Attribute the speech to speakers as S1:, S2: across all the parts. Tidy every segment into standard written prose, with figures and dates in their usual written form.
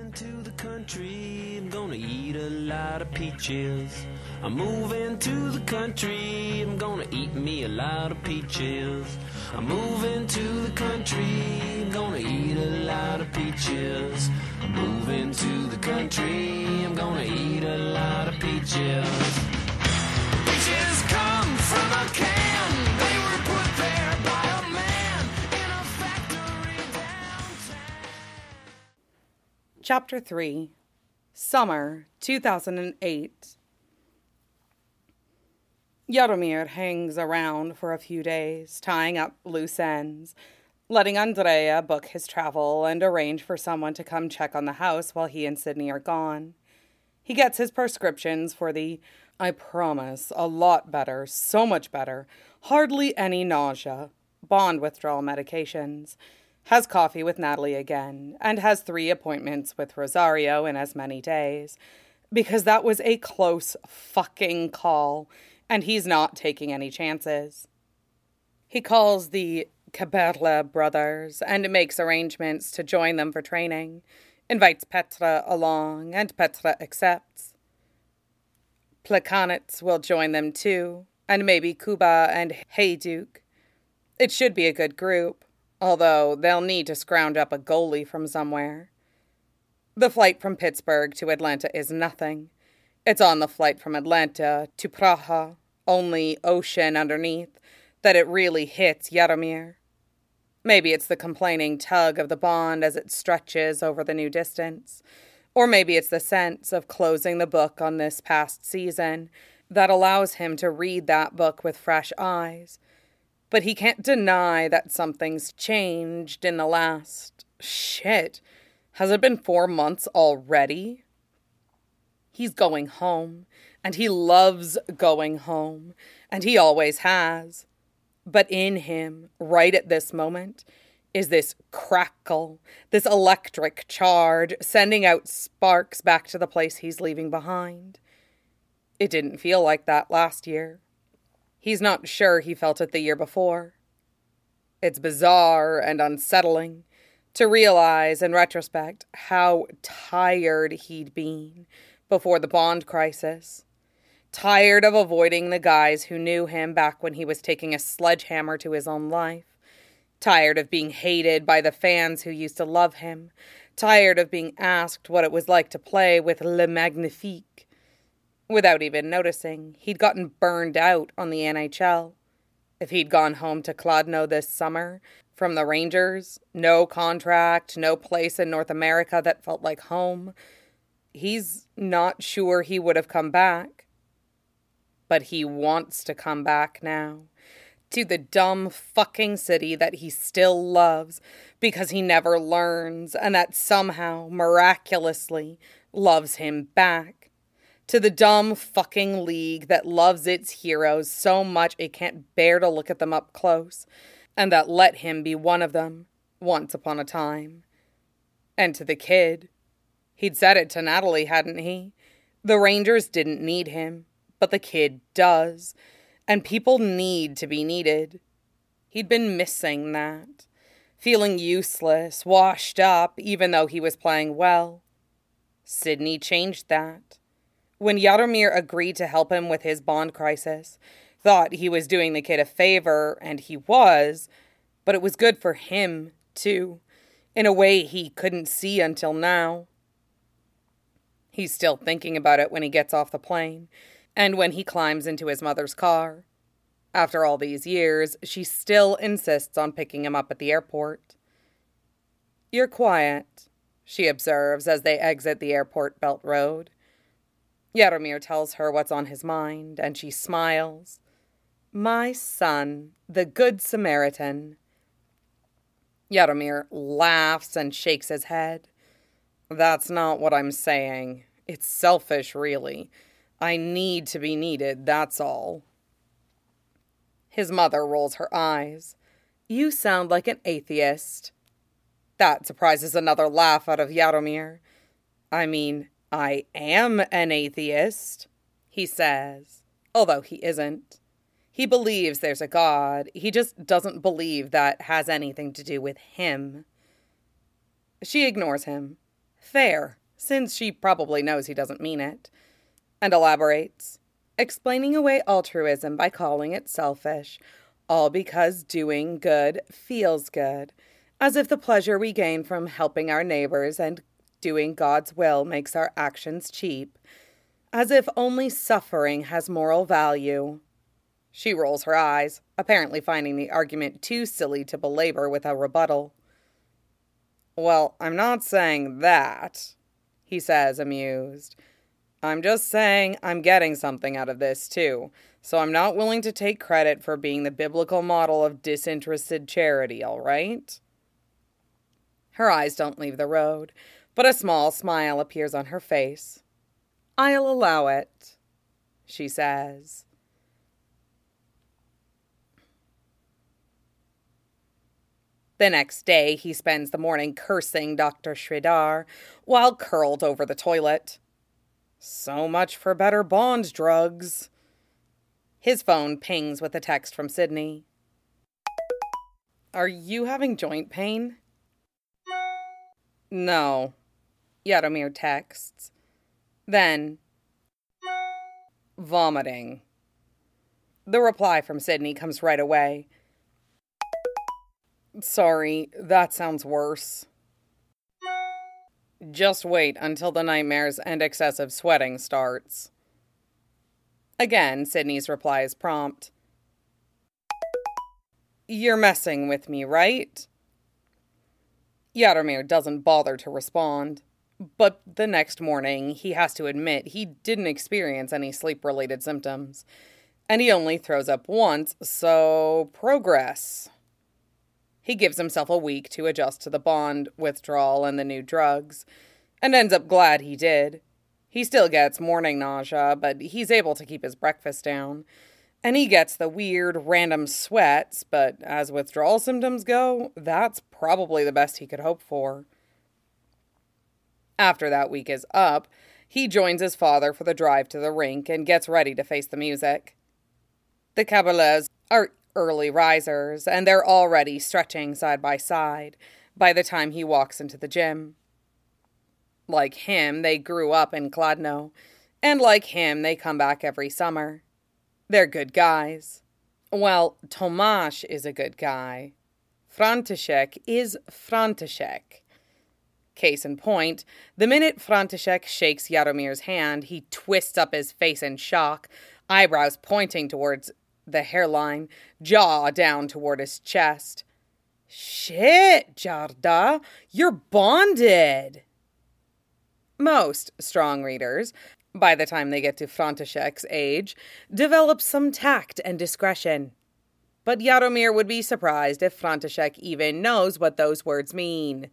S1: to the country, I'm gonna eat a lot of peaches. I'm moving to the country, I'm gonna eat me a lot of peaches. I'm moving to the country, I'm gonna eat a lot of peaches. I'm moving to the country, I'm gonna eat a lot of peaches. Peaches come from a can, they were put there by a man in a factory downtown.
S2: Chapter 3, Summer 2008. Jaromir hangs around for a few days, tying up loose ends, letting Andrea book his travel and arrange for someone to come check on the house while he and Sydney are gone. He gets his prescriptions for the, I promise, a lot better, so much better, hardly any nausea, bond withdrawal medications, has coffee with Natalie again, and has 3 appointments with Rosario in as many days, because that was a close fucking call, and he's not taking any chances. He calls the Caberla brothers and makes arrangements to join them for training, invites Petra along, and Petra accepts. Plekanec will join them too, and maybe Kuba and Hayduk. It should be a good group, although they'll need to scrounge up a goalie from somewhere. The flight from Pittsburgh to Atlanta is nothing. It's on the flight from Atlanta to Praha, only ocean underneath, that it really hits Jaromir. Maybe it's the complaining tug of the bond as it stretches over the new distance. Or maybe it's the sense of closing the book on this past season that allows him to read that book with fresh eyes. But he can't deny that something's changed in the last... Shit, has it been 4 months already? He's going home, and he loves going home, and he always has. But in him, right at this moment, is this crackle, this electric charge, sending out sparks back to the place he's leaving behind. It didn't feel like that last year. He's not sure he felt it the year before. It's bizarre and unsettling to realize in retrospect how tired he'd been before the bond crisis. Tired of avoiding the guys who knew him back when he was taking a sledgehammer to his own life. Tired of being hated by the fans who used to love him. Tired of being asked what it was like to play with Le Magnifique. Without even noticing, he'd gotten burned out on the NHL. If he'd gone home to Kladno this summer, from the Rangers, no contract, no place in North America that felt like home, he's not sure he would have come back. But he wants to come back now, to the dumb fucking city that he still loves because he never learns and that somehow, miraculously, loves him back. To the dumb fucking league that loves its heroes so much it can't bear to look at them up close, and that let him be one of them, once upon a time. And to the kid. He'd said it to Natalie, hadn't he? The Rangers didn't need him, but the kid does, and people need to be needed. He'd been missing that, feeling useless, washed up, even though he was playing well. Sydney changed that. When Jaromir agreed to help him with his bond crisis, thought he was doing the kid a favor, and he was, but it was good for him, too, in a way he couldn't see until now. He's still thinking about it when he gets off the plane, and when he climbs into his mother's car. After all these years, she still insists on picking him up at the airport. "You're quiet," she observes as they exit the airport belt road. Jaromir tells her what's on his mind, and she smiles. "My son, the Good Samaritan." Jaromir laughs and shakes his head. "That's not what I'm saying. It's selfish, really. I need to be needed, that's all." His mother rolls her eyes. "You sound like an atheist." That surprises another laugh out of Jaromir. "I mean, I am an atheist," he says, although he isn't. He believes there's a God. He just doesn't believe that has anything to do with him. She ignores him. Fair. since she probably knows he doesn't mean it, and elaborates, explaining away altruism by calling it selfish, all because doing good feels good, as if the pleasure we gain from helping our neighbors and doing God's will makes our actions cheap, as if only suffering has moral value. She rolls her eyes, apparently finding the argument too silly to belabor with a rebuttal. "Well, I'm not saying that," he says, amused. "I'm just saying I'm getting something out of this, too, so I'm not willing to take credit for being the biblical model of disinterested charity, all right?" Her eyes don't leave the road, but a small smile appears on her face. "I'll allow it," she says. The next day, he spends the morning cursing Dr. Sridhar while curled over the toilet. So much for better bond drugs. His phone pings with a text from Sydney. "Are you having joint pain?" "No," Yadomir texts. Then, "Vomiting." The reply from Sydney comes right away. "Sorry, that sounds worse. Just wait until the nightmares and excessive sweating starts." Again, Sydney's reply is prompt. "You're messing with me, right?" Yadomir doesn't bother to respond, but the next morning he has to admit he didn't experience any sleep-related symptoms, and he only throws up once, so progress. He gives himself a week to adjust to the bond withdrawal and the new drugs, and ends up glad he did. He still gets morning nausea, but he's able to keep his breakfast down. And he gets the weird, random sweats, but as withdrawal symptoms go, that's probably the best he could hope for. After that week is up, he joins his father for the drive to the rink and gets ready to face the music. The Kabbalahs are early risers, and they're already stretching side by side by the time he walks into the gym. Like him, they grew up in Kladno, and like him, they come back every summer. They're good guys. Well, Tomasz is a good guy. František is František. Case in point, the minute František shakes Yadomir's hand, he twists up his face in shock, eyebrows pointing towards the hairline, jaw down toward his chest. "Shit, Jarda, you're bonded!" Most strong readers, by the time they get to František's age, develop some tact and discretion. But Yadomir would be surprised if František even knows what those words mean.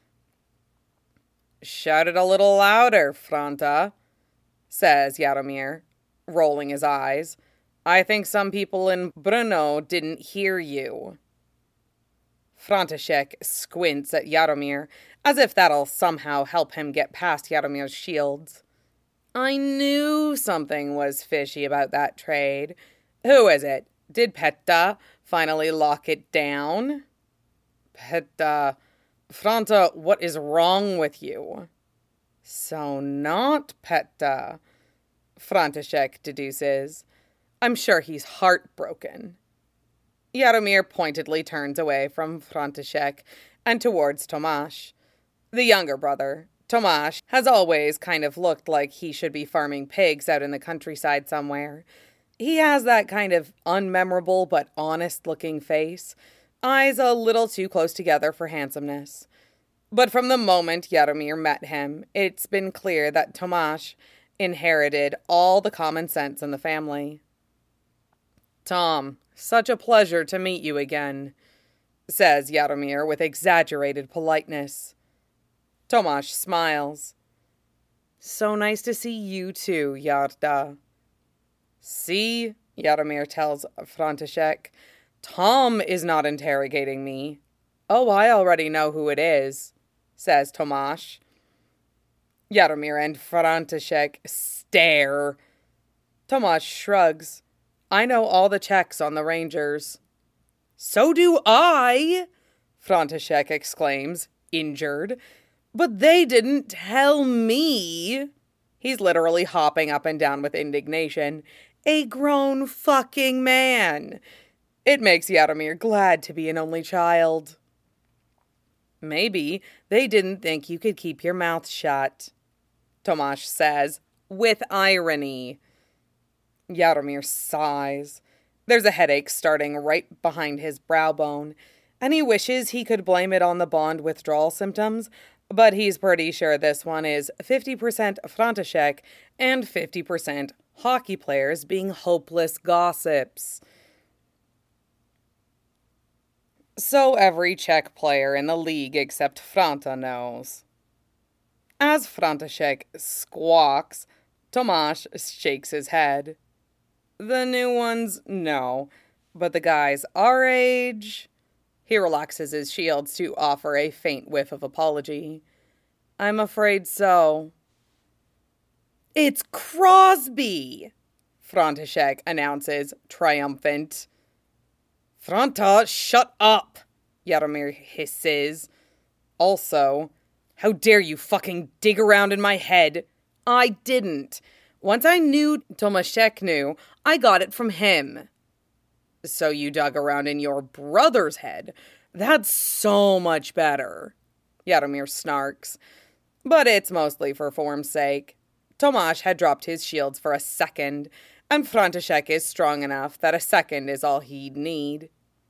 S2: "Shout it a little louder, Franta," says Yadomir, rolling his eyes. "I think some people in Brno didn't hear you." František squints at Yadomir, as if that'll somehow help him get past Yadomir's shields. "I knew something was fishy about that trade. Who is it? Did Petta finally lock it down?" "Petta... Franta, what is wrong with you?" "So not Petta," František deduces. I'm sure he's heartbroken. Yadomir pointedly turns away from František and towards Tomasz. The younger brother, Tomasz, has always kind of looked like he should be farming pigs out in the countryside somewhere. He has that kind of unmemorable but honest-looking face, eyes a little too close together for handsomeness. But from the moment Yadomir met him, it's been clear that Tomasz inherited all the common sense in the family. "Tom, such a pleasure to meet you again," says Yadomir with exaggerated politeness. Tomasz smiles. "So nice to see you too, Yarda." "See," Yadomir tells František, "Tom is not interrogating me." "Oh, I already know who it is," says Tomasz. Yadomir and František stare. Tomasz shrugs. "I know all the Czechs on the Rangers." "So do I!" František exclaims, injured. But they didn't tell me. He's literally hopping up and down with indignation. A grown fucking man. It makes Jaromir glad to be an only child. Maybe they didn't think you could keep your mouth shut, Tomáš says, with irony. Jaromir sighs. There's a headache starting right behind his brow bone, and he wishes he could blame it on the Bond withdrawal symptoms, but he's pretty sure this one is 50% František and 50% hockey players being hopeless gossips. So every Czech player in the league except Franta knows. As František squawks, Tomáš shakes his head. The new ones, no. But the guys our age... He relaxes his shields to offer a faint whiff of apology. I'm afraid so. It's Crosby! František announces, triumphant. Franta, shut up! Jaromir hisses. Also, how dare you fucking dig around in my head? I didn't. Once I knew Tomášek knew, I got it from him. So you dug around in your brother's head. That's so much better. Jaromir snarks. But it's mostly for form's sake. Tomáš had dropped his shields for a second, and František is strong enough that a second is all he'd need.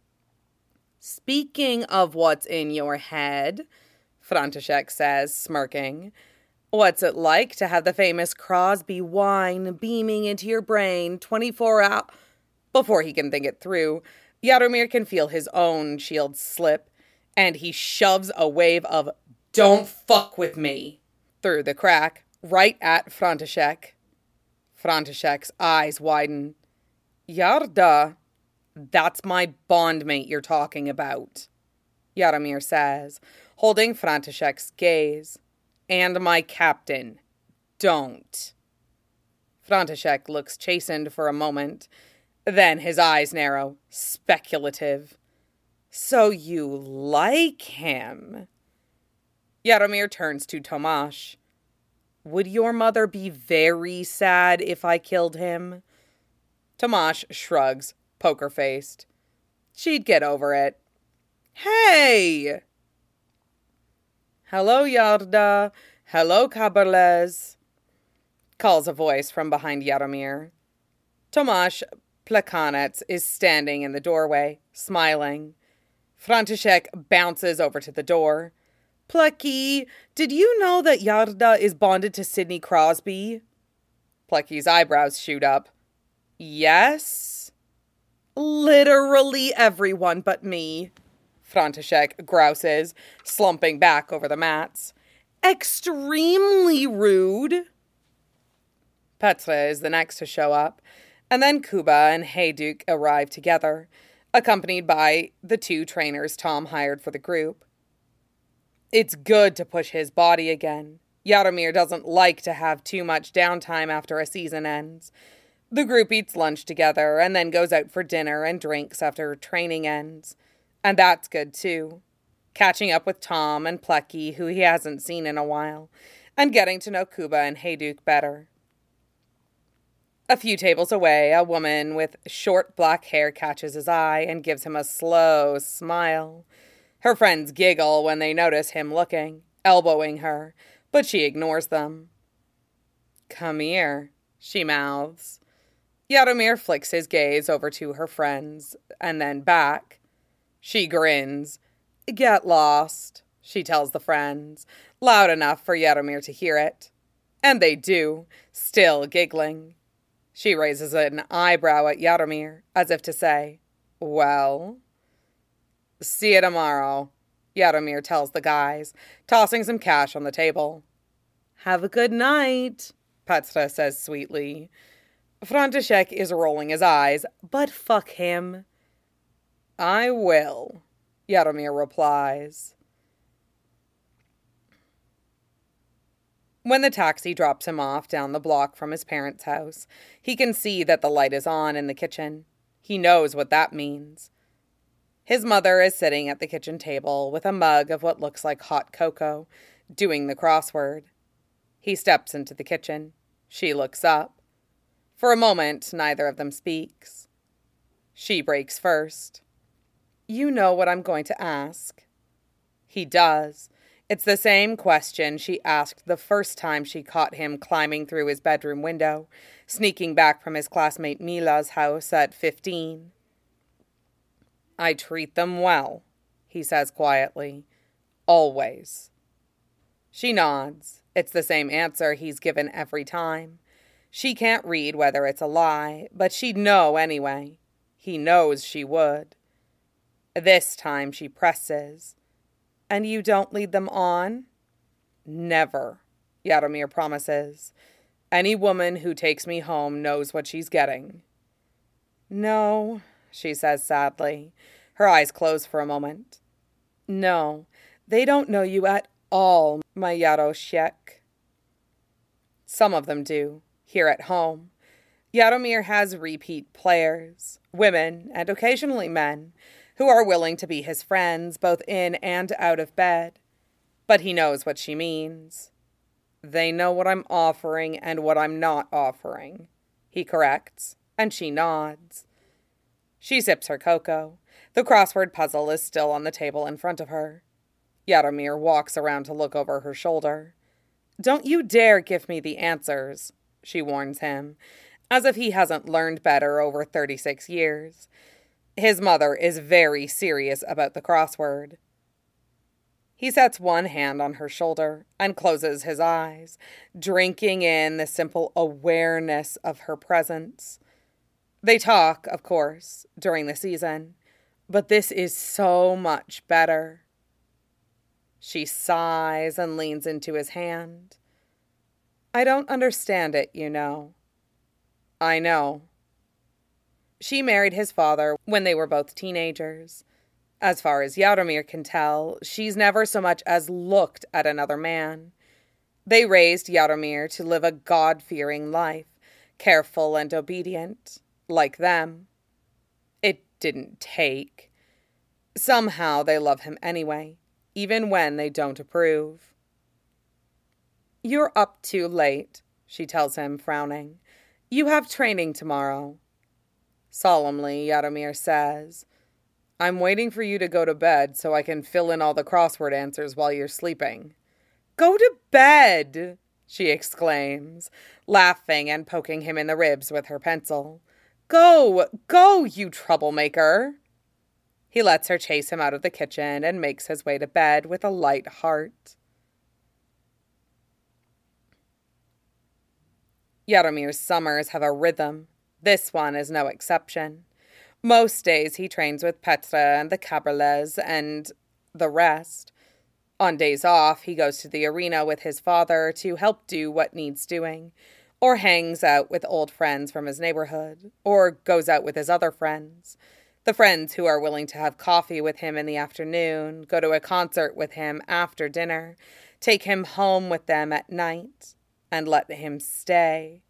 S2: Speaking of what's in your head, František says, smirking, what's it like to have the famous Crosby wine beaming into your brain 24 hours? Before he can think it through, Jaromir can feel his own shield slip, and he shoves a wave of "Don't fuck with me" through the crack, right at František. František's eyes widen. Jarda, that's my bondmate you're talking about, Jaromir says, holding František's gaze. And my captain. Don't. František looks chastened for a moment. Then his eyes narrow, speculative. So you like him? Jaromir turns to Tomáš. Would your mother be very sad if I killed him? Tomáš shrugs, poker-faced. She'd get over it. Hey! Hello, Jarda. Hello, Kaberles. Calls a voice from behind Jaromir. Tomáš Plekanec is standing in the doorway, smiling. František bounces over to the door. Plecky, did you know that Jarda is bonded to Sidney Crosby? Plecky's eyebrows shoot up. Yes? Literally everyone but me, František grouses, slumping back over the mats. Extremely rude. Petra is the next to show up, and then Kuba and Hejduk arrive together, accompanied by the two trainers Tom hired for the group. It's good to push his body again. Jaromir doesn't like to have too much downtime after a season ends. The group eats lunch together and then goes out for dinner and drinks after training ends. And that's good too. Catching up with Tom and Plecky, who he hasn't seen in a while, and getting to know Kuba and Hejduk better. A few tables away, a woman with short black hair catches his eye and gives him a slow smile. Her friends giggle when they notice him looking, elbowing her, but she ignores them. Come here, she mouths. Jaromir flicks his gaze over to her friends, and then back. She grins. Get lost, she tells the friends, loud enough for Jaromir to hear it. And they do, still giggling. She raises an eyebrow at Jaromir, as if to say, well? See you tomorrow, Jaromir tells the guys, tossing some cash on the table. Have a good night, Petra says sweetly. František is rolling his eyes, but fuck him. I will, Jaromir replies. When the taxi drops him off down the block from his parents' house, he can see that the light is on in the kitchen. He knows what that means. His mother is sitting at the kitchen table with a mug of what looks like hot cocoa, doing the crossword. He steps into the kitchen. She looks up. For a moment, neither of them speaks. She breaks first. You know what I'm going to ask. He does. It's the same question she asked the first time she caught him climbing through his bedroom window, sneaking back from his classmate Mila's house at 15. I treat them well, he says quietly. Always. She nods. It's the same answer he's given every time. She can't read whether it's a lie, but she'd know anyway. He knows she would. This time she presses. And you don't lead them on? Never, Yadomir promises. Any woman who takes me home knows what she's getting. No, she says sadly. Her eyes close for a moment. No, they don't know you at all, my Yaroshek. Some of them do, here at home. Yadomir has repeat players, women and occasionally men, who are willing to be his friends both in and out of bed. But he knows what she means. They know what I'm offering and what I'm not offering, he corrects, and she nods. She sips her cocoa. The crossword puzzle is still on the table in front of her. Yadomir walks around to look over her shoulder. Don't you dare give me the answers, she warns him, as if he hasn't learned better over 36 years. His mother is very serious about the crossword. He sets one hand on her shoulder and closes his eyes, drinking in the simple awareness of her presence. They talk, of course, during the season, but this is so much better. She sighs and leans into his hand. I don't understand it, you know. I know. She married his father when they were both teenagers. As far as Yadomir can tell, she's never so much as looked at another man. They raised Yadomir to live a God-fearing life, careful and obedient, like them. It didn't take. Somehow they love him anyway, even when they don't approve. You're up too late, she tells him, frowning. You have training tomorrow. Solemnly, Yadomir says, I'm waiting for you to go to bed so I can fill in all the crossword answers while you're sleeping. Go to bed, she exclaims, laughing and poking him in the ribs with her pencil. Go, you troublemaker. He lets her chase him out of the kitchen and makes his way to bed with a light heart. Yadomir's summers have a rhythm. This one is no exception. Most days he trains with Petra and the Cabrales and the rest. On days off, he goes to the arena with his father to help do what needs doing, or hangs out with old friends from his neighborhood, or goes out with his other friends. The friends who are willing to have coffee with him in the afternoon, go to a concert with him after dinner, take him home with them at night, and let him stay.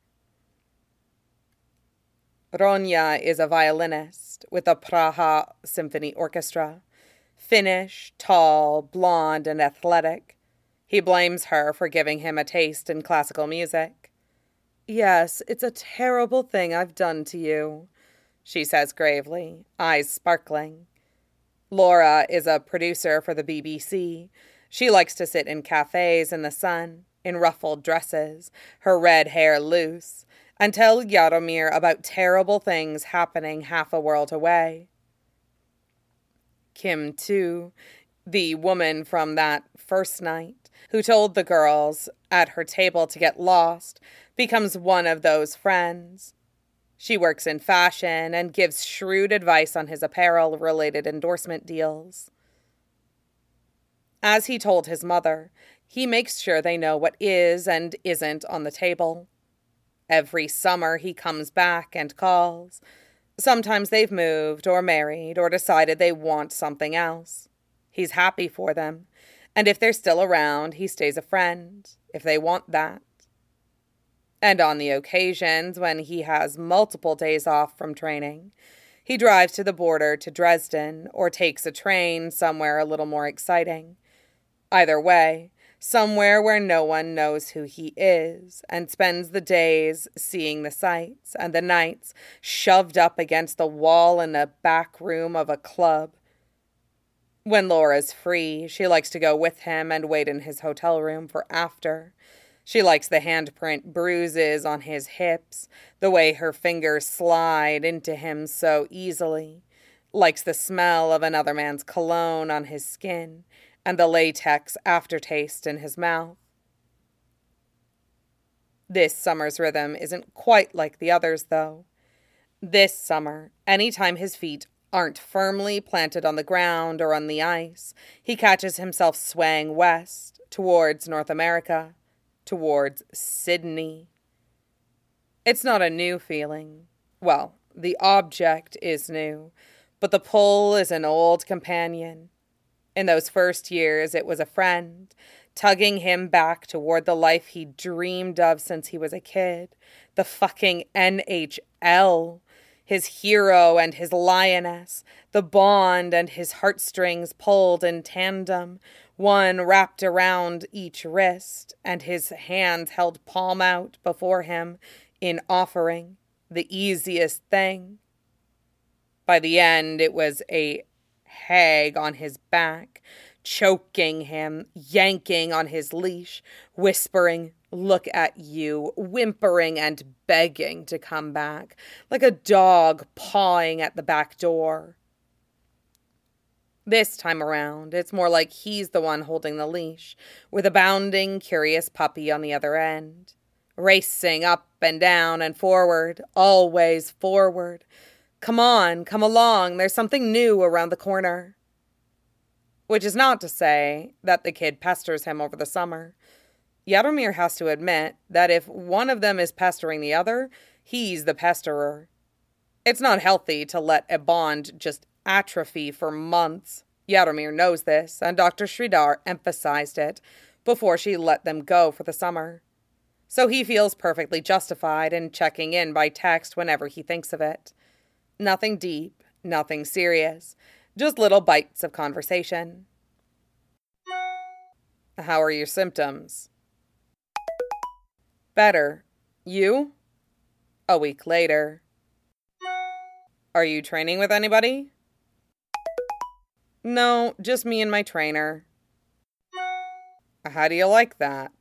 S2: Ronya is a violinist with the Praha Symphony Orchestra. Finnish, tall, blonde, and athletic. He blames her for giving him a taste in classical music. Yes, it's a terrible thing I've done to you, she says gravely, eyes sparkling. Laura is a producer for the BBC. She likes to sit in cafes in the sun, in ruffled dresses, her red hair loose, and tell Yadomir about terrible things happening half a world away. Kim, too, the woman from that first night, who told the girls at her table to get lost, becomes one of those friends. She works in fashion and gives shrewd advice on his apparel-related endorsement deals. As he told his mother, he makes sure they know what is and isn't on the table. Every summer he comes back and calls. Sometimes they've moved or married or decided they want something else. He's happy for them, and if they're still around, he stays a friend, if they want that. And on the occasions when he has multiple days off from training, he drives to the border to Dresden or takes a train somewhere a little more exciting. Either way, somewhere where no one knows who he is, and spends the days seeing the sights and the nights shoved up against the wall in the back room of a club. When Laura's free, she likes to go with him and wait in his hotel room for after. She likes the handprint bruises on his hips, the way her fingers slide into him so easily, likes the smell of another man's cologne on his skin, and the latex aftertaste in his mouth. This summer's rhythm isn't quite like the others, though. This summer, anytime his feet aren't firmly planted on the ground or on the ice, he catches himself swaying west, towards North America, towards Sydney. It's not a new feeling. Well, the object is new, but the pull is an old companion. In those first years, it was a friend, tugging him back toward the life he dreamed of since he was a kid. The fucking NHL. His hero and his lioness. The bond and his heartstrings pulled in tandem, one wrapped around each wrist, and his hands held palm out before him in offering, the easiest thing. By the end, it was a hag on his back, choking him, yanking on his leash, whispering, "Look at you," whimpering and begging to come back, like a dog pawing at the back door. This time around, it's more like he's the one holding the leash, with a bounding, curious puppy on the other end, racing up and down and forward, always forward. Come on, come along, there's something new around the corner. Which is not to say that the kid pesters him over the summer. Jaromir has to admit that if one of them is pestering the other, he's the pesterer. It's not healthy to let a bond just atrophy for months. Jaromir knows this, and Dr. Sridhar emphasized it before she let them go for the summer. So he feels perfectly justified in checking in by text whenever he thinks of it. Nothing deep, nothing serious, just little bites of conversation. How are your symptoms? Better. You? A week later. Are you training with anybody? No, just me and my trainer. How do you like that?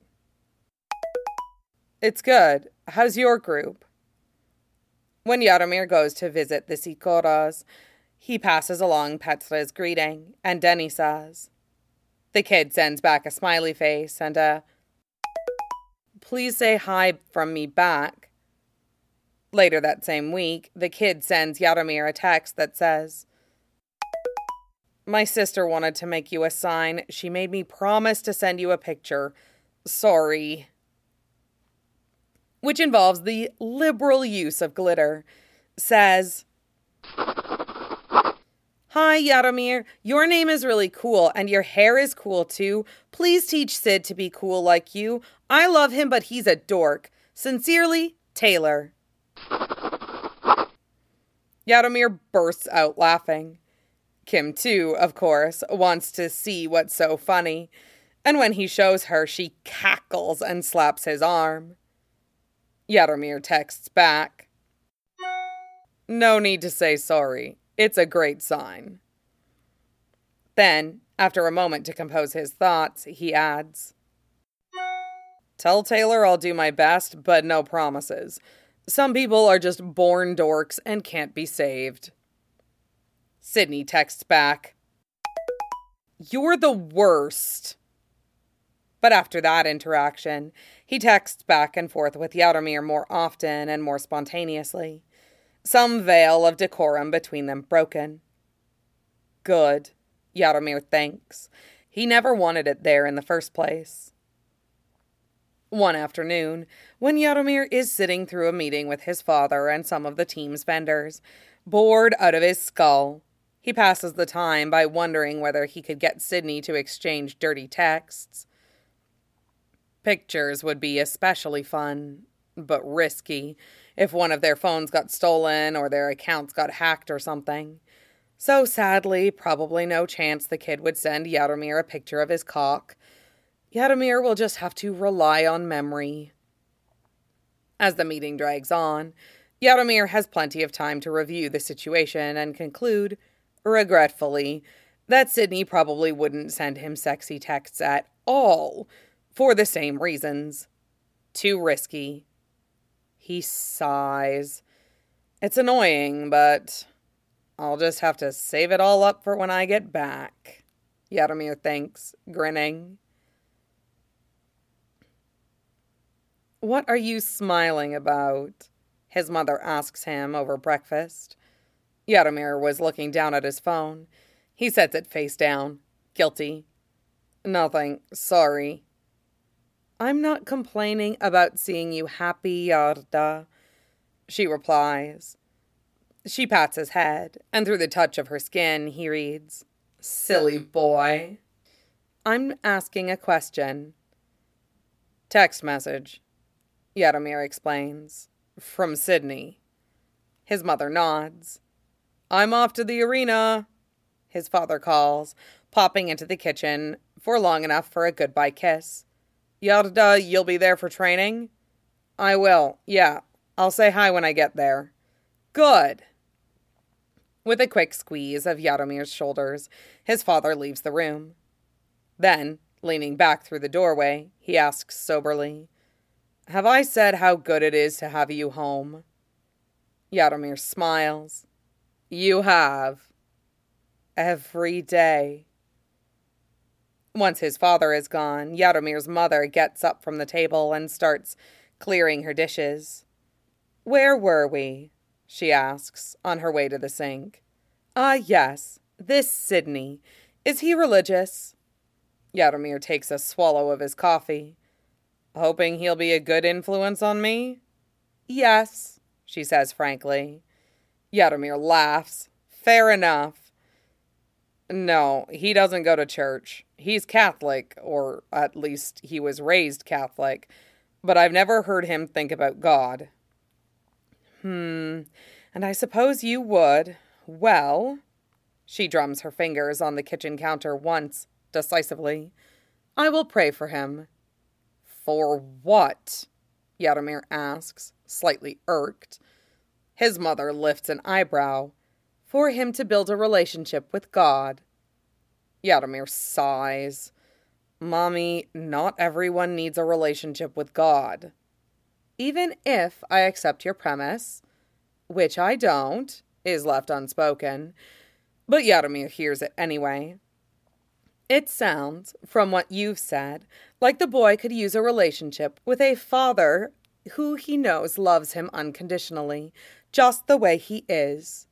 S2: It's good. How's your group? When Jaromir goes to visit the Sikoras, he passes along Petra's greeting, and Denny says. The kid sends back a smiley face and a, "Please say hi from me back." Later that same week, the kid sends Jaromir a text that says, "My sister wanted to make you a sign. She made me promise to send you a picture. Sorry." Which involves the liberal use of glitter. Says, "Hi, Jaromir. Your name is really cool, and your hair is cool, too. Please teach Sid to be cool like you. I love him, but he's a dork. Sincerely, Taylor." Jaromir bursts out laughing. Kim, too, of course, wants to see what's so funny, and when he shows her, she cackles and slaps his arm. Jaromir texts back, "No need to say sorry. It's a great sign." Then, after a moment to compose his thoughts, he adds, "Tell Taylor I'll do my best, but no promises. Some people are just born dorks and can't be saved." Sydney texts back, "You're the worst." But after that interaction, he texts back and forth with Jaromir more often and more spontaneously. Some veil of decorum between them broken. Good, Jaromir thinks. He never wanted it there in the first place. One afternoon, when Jaromir is sitting through a meeting with his father and some of the team's vendors, bored out of his skull, he passes the time by wondering whether he could get Sydney to exchange dirty texts. Pictures would be especially fun, but risky, if one of their phones got stolen or their accounts got hacked or something. So sadly, probably no chance the kid would send Jaromir a picture of his cock. Yadomir will just have to rely on memory. As the meeting drags on, Yadomir has plenty of time to review the situation and conclude, regretfully, that Sydney probably wouldn't send him sexy texts at all, for the same reasons. Too risky. He sighs. It's annoying, but I'll just have to save it all up for when I get back, Yadomir thinks, grinning. What are you smiling about? His mother asks him over breakfast. Yadomir was looking down at his phone. He sets it face down, guilty. Nothing, sorry. I'm not complaining about seeing you happy, Yarda, she replies. She pats his head, and through the touch of her skin, he reads, Silly boy. I'm asking a question. Text message, Yadomir explains. From Sydney. His mother nods. I'm off to the arena, his father calls, popping into the kitchen for long enough for a goodbye kiss. Yarda, you'll be there for training? I will, yeah. I'll say hi when I get there. Good. With a quick squeeze of Yadomir's shoulders, his father leaves the room. Then, leaning back through the doorway, he asks soberly, Have I said how good it is to have you home? Yadomir smiles. You have. Every day. Once his father is gone, Yadomir's mother gets up from the table and starts clearing her dishes. Where were we? She asks, on her way to the sink. Yes, this Sydney. Is he religious? Yadomir takes a swallow of his coffee. Hoping he'll be a good influence on me? Yes, she says frankly. Yadomir laughs. Fair enough. No, he doesn't go to church. He's Catholic, or at least he was raised Catholic, but I've never heard him think about God. And I suppose you would. Well, she drums her fingers on the kitchen counter once, decisively. I will pray for him. For what? Yadomir asks, slightly irked. His mother lifts an eyebrow. For him to build a relationship with God. Yadomir sighs. Mommy, not everyone needs a relationship with God. Even if I accept your premise, which I don't, is left unspoken, but Yadomir hears it anyway. It sounds, from what you've said, like the boy could use a relationship with a father who he knows loves him unconditionally, just the way he is.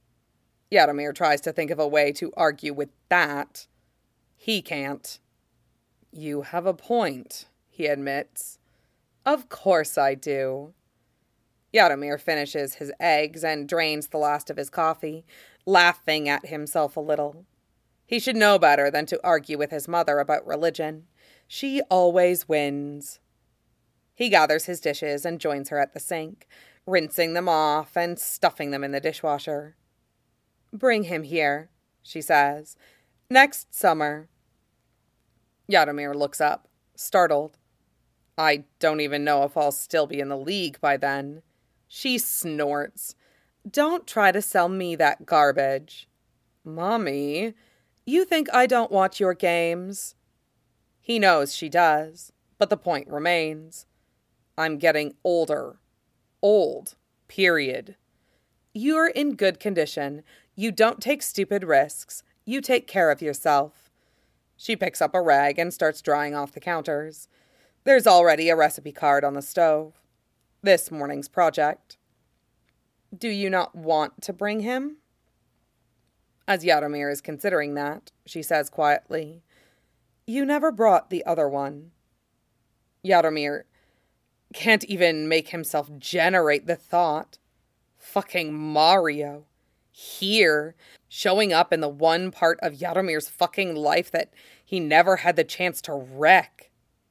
S2: Yadomir tries to think of a way to argue with that. He can't. You have a point, he admits. Of course I do. Yadomir finishes his eggs and drains the last of his coffee, laughing at himself a little. He should know better than to argue with his mother about religion. She always wins. He gathers his dishes and joins her at the sink, rinsing them off and stuffing them in the dishwasher. Bring him here, she says. Next summer. Yadomir looks up, startled. I don't even know if I'll still be in the league by then. She snorts. Don't try to sell me that garbage. Mommy, you think I don't watch your games? He knows she does, but the point remains. I'm getting older. Old. Period. You're in good condition. You don't take stupid risks. You take care of yourself. She picks up a rag and starts drying off the counters. There's already a recipe card on the stove. This morning's project. Do you not want to bring him? As Yadomir is considering that, she says quietly, You never brought the other one. Yadomir can't even make himself generate the thought. Fucking Mario. Here, showing up in the one part of Yadomir's fucking life that he never had the chance to wreck.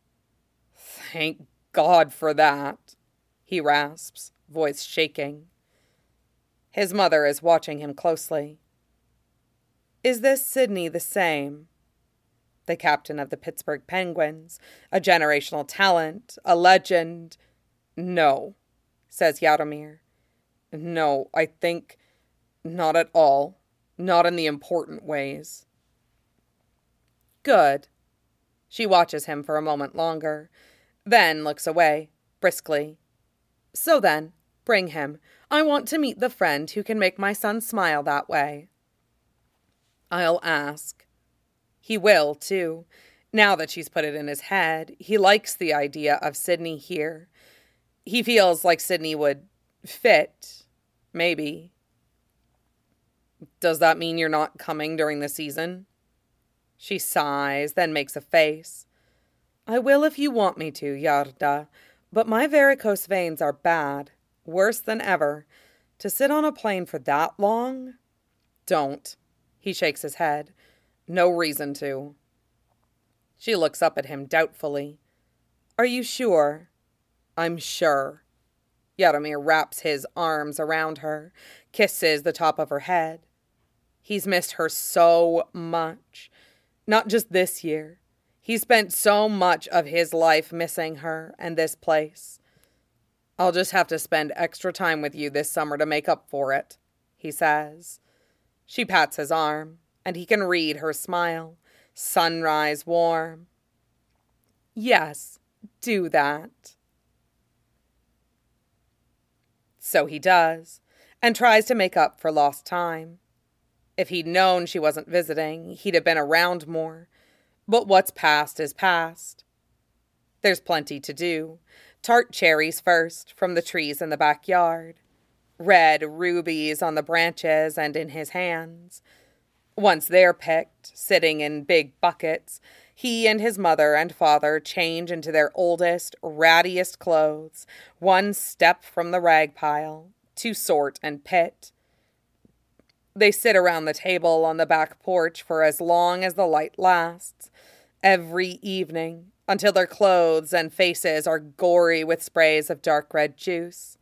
S2: Thank God for that, he rasps, voice shaking. His mother is watching him closely. Is this Sydney the same? the captain of the Pittsburgh Penguins, a generational talent, a legend. No, says Yadomir. No, I think not at all. Not in the important ways. Good. She watches him for a moment longer, then looks away, briskly. So then, bring him. I want to meet the friend who can make my son smile that way. I'll ask. He will, too. Now that she's put it in his head, he likes the idea of Sydney here. He feels like Sydney would fit, maybe. Does that mean you're not coming during the season? She sighs, then makes a face. I will if you want me to, Yarda, but my varicose veins are bad, worse than ever. To sit on a plane for that long? Don't. He shakes his head. No reason to. She looks up at him doubtfully. Are you sure? I'm sure. Yadomir wraps his arms around her, kisses the top of her head. He's missed her so much. Not just this year. He spent so much of his life missing her and this place. I'll just have to spend extra time with you this summer to make up for it, he says. She pats his arm, and he can read her smile. Sunrise warm. Yes, do that. So he does, and tries to make up for lost time. If he'd known she wasn't visiting, he'd have been around more. But what's past is past. There's plenty to do. Tart cherries first, from the trees in the backyard. Red rubies on the branches and in his hands. Once they're picked, sitting in big buckets, he and his mother and father change into their oldest, rattiest clothes, one step from the rag pile, to sort and pit. They sit around the table on the back porch for as long as the light lasts, every evening, until their clothes and faces are gory with sprays of dark red juice.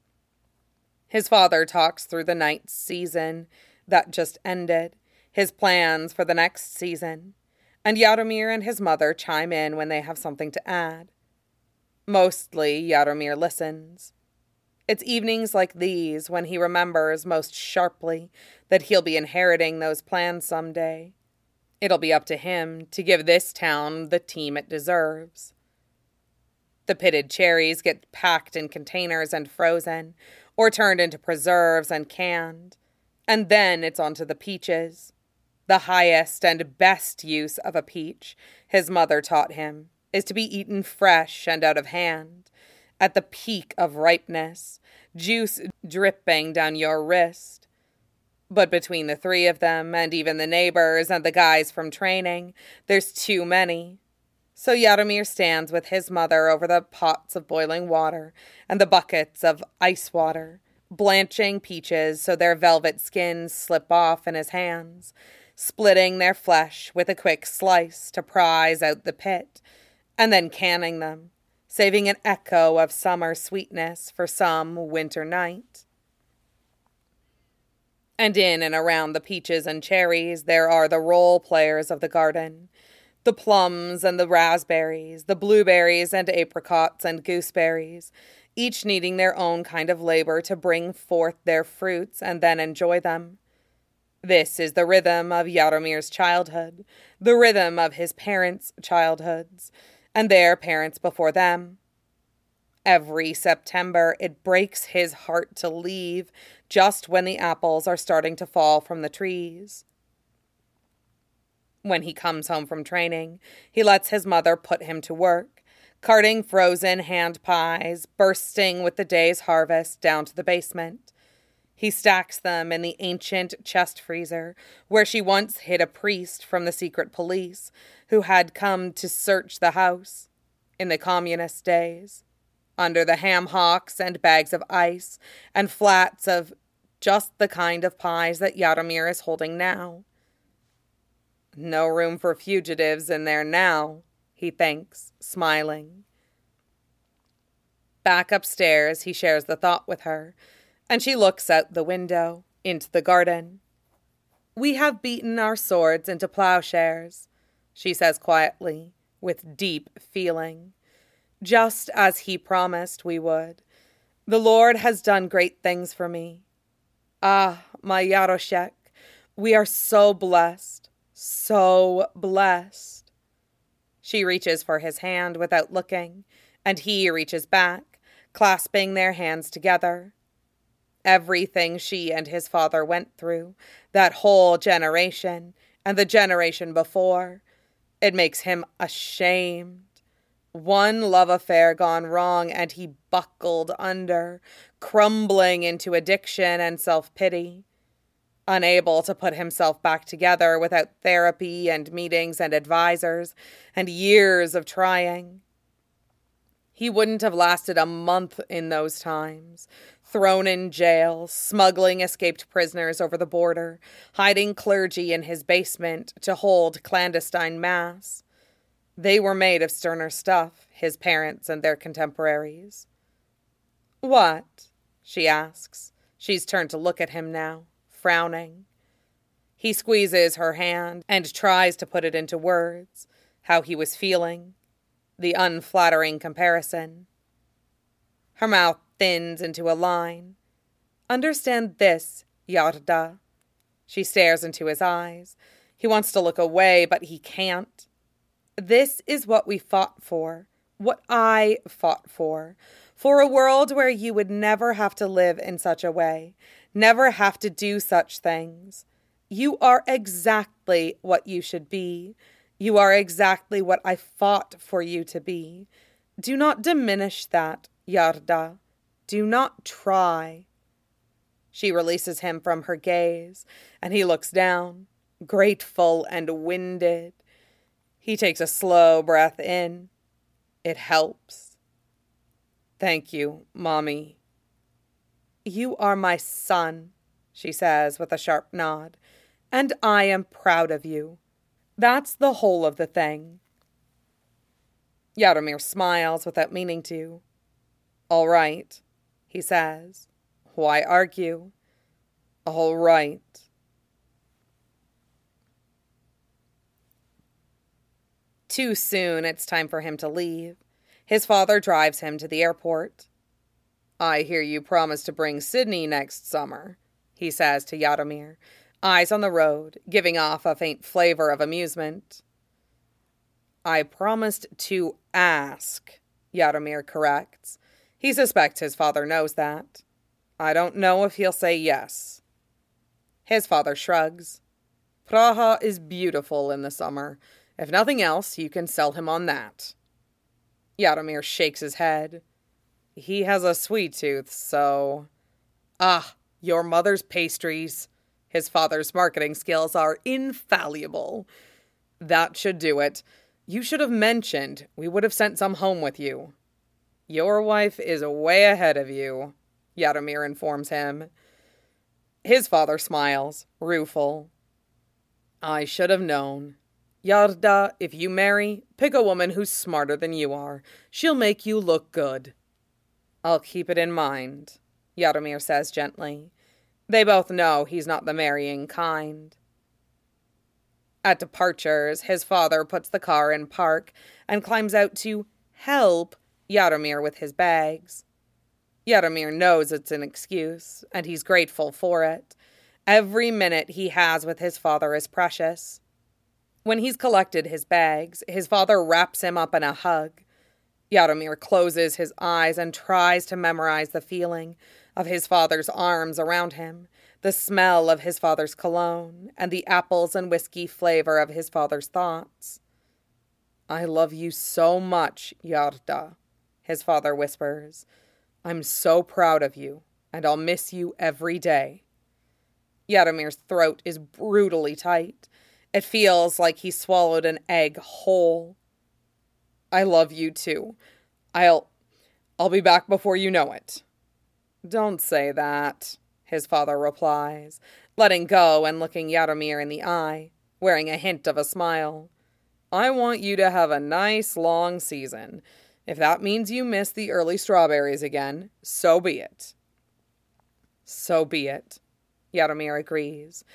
S2: His father talks through the night's season that just ended, his plans for the next season, and Yadomir and his mother chime in when they have something to add. Mostly, Yadomir listens. It's evenings like these when he remembers most sharply that he'll be inheriting those plans someday. It'll be up to him to give this town the team it deserves. The pitted cherries get packed in containers and frozen, or turned into preserves and canned. And then it's onto the peaches. The highest and best use of a peach, his mother taught him, is to be eaten fresh and out of hand, at the peak of ripeness, juice dripping down your wrist. But between the three of them, and even the neighbors and the guys from training, there's too many. So Yadomir stands with his mother over the pots of boiling water and the buckets of ice water, blanching peaches so their velvet skins slip off in his hands, splitting their flesh with a quick slice to prise out the pit, and then canning them, saving an echo of summer sweetness for some winter night. And in and around the peaches and cherries there are the role players of the garden, the plums and the raspberries, the blueberries and apricots and gooseberries, each needing their own kind of labor to bring forth their fruits and then enjoy them. This is the rhythm of Yadomir's childhood, the rhythm of his parents' childhoods, and their parents before them. Every September, it breaks his heart to leave just when the apples are starting to fall from the trees. When he comes home from training, he lets his mother put him to work, carting frozen hand pies, bursting with the day's harvest, down to the basement. He stacks them in the ancient chest freezer, where she once hid a priest from the secret police who had come to search the house in the communist days, under the ham hocks and bags of ice and flats of just the kind of pies that Yadomir is holding now. No room for fugitives in there now, he thinks, smiling. Back upstairs, he shares the thought with her, and she looks out the window, into the garden. We have beaten our swords into plowshares. she says quietly, with deep feeling. Just as he promised we would. The Lord has done great things for me. Ah, my Yaroshek, we are so blessed, so blessed. She reaches for his hand without looking, and he reaches back, clasping their hands together. Everything she and his father went through, that whole generation, and the generation before, it makes him ashamed. One love affair gone wrong, and he buckled under, crumbling into addiction and self-pity, unable to put himself back together without therapy and meetings and advisors and years of trying. He wouldn't have lasted a month in those times, thrown in jail, smuggling escaped prisoners over the border, hiding clergy in his basement to hold clandestine mass. They were made of sterner stuff, his parents and their contemporaries. What? She asks. She's turned to look at him now, frowning. He squeezes her hand and tries to put it into words, how he was feeling, the unflattering comparison. Her mouth thins into a line. Understand this, Yarda. She stares into his eyes. He wants to look away, but he can't. This is what we fought for, what I fought for a world where you would never have to live in such a way, never have to do such things. You are exactly what you should be. You are exactly what I fought for you to be. Do not diminish that, Yarda. Do not try. She releases him from her gaze, and he looks down, grateful and winded. He takes a slow breath in. It helps. Thank you, Mommy. You are my son, she says with a sharp nod, and I am proud of you. That's the whole of the thing. Yadomir smiles without meaning to. All right, he says. Why argue? All right. Too soon, it's time for him to leave. His father drives him to the airport. I hear you promised to bring Sydney next summer, he says to Yadomir, eyes on the road, giving off a faint flavor of amusement. I promised to ask, Yadomir corrects. He suspects his father knows that. I don't know if he'll say yes. His father shrugs. Praha is beautiful in the summer. If nothing else, you can sell him on that. Yadomir shakes his head. He has a sweet tooth, so... Ah, your mother's pastries. His father's marketing skills are infallible. That should do it. You should have mentioned. We would have sent some home with you. Your wife is way ahead of you, Yadomir informs him. His father smiles, rueful. I should have known. Yarda, if you marry, pick a woman who's smarter than you are. She'll make you look good. I'll keep it in mind, Yadomir says gently. They both know he's not the marrying kind. At departures, his father puts the car in park and climbs out to help Yadomir with his bags. Yadomir knows it's an excuse, and he's grateful for it. Every minute he has with his father is precious. When he's collected his bags, his father wraps him up in a hug. Yadomir closes his eyes and tries to memorize the feeling of his father's arms around him, the smell of his father's cologne, and the apples and whiskey flavor of his father's thoughts. I love you so much, Yarda, his father whispers. I'm so proud of you, and I'll miss you every day. Yadomir's throat is brutally tight. It feels like he swallowed an egg whole. I love you too. I'll be back before you know it. Don't say that, his father replies, letting go and looking Yadomir in the eye, wearing a hint of a smile. I want you to have a nice long season. If that means you miss the early strawberries again, so be it. So be it, Yadomir agrees.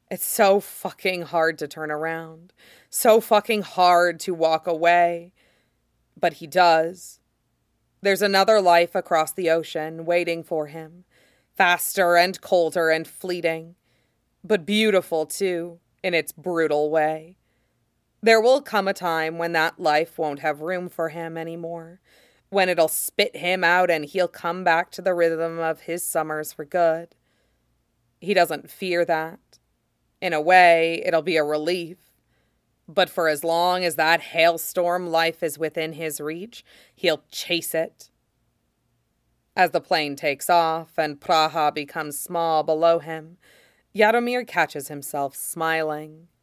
S2: It's so fucking hard to turn around. So fucking hard to walk away. But he does. There's another life across the ocean waiting for him. Faster and colder and fleeting. But beautiful, too, in its brutal way. There will come a time when that life won't have room for him anymore. When it'll spit him out and he'll come back to the rhythm of his summers for good. He doesn't fear that. In a way, it'll be a relief. But for as long as that hailstorm life is within his reach, he'll chase it. As the plane takes off and Praha becomes small below him, Jaromir catches himself smiling.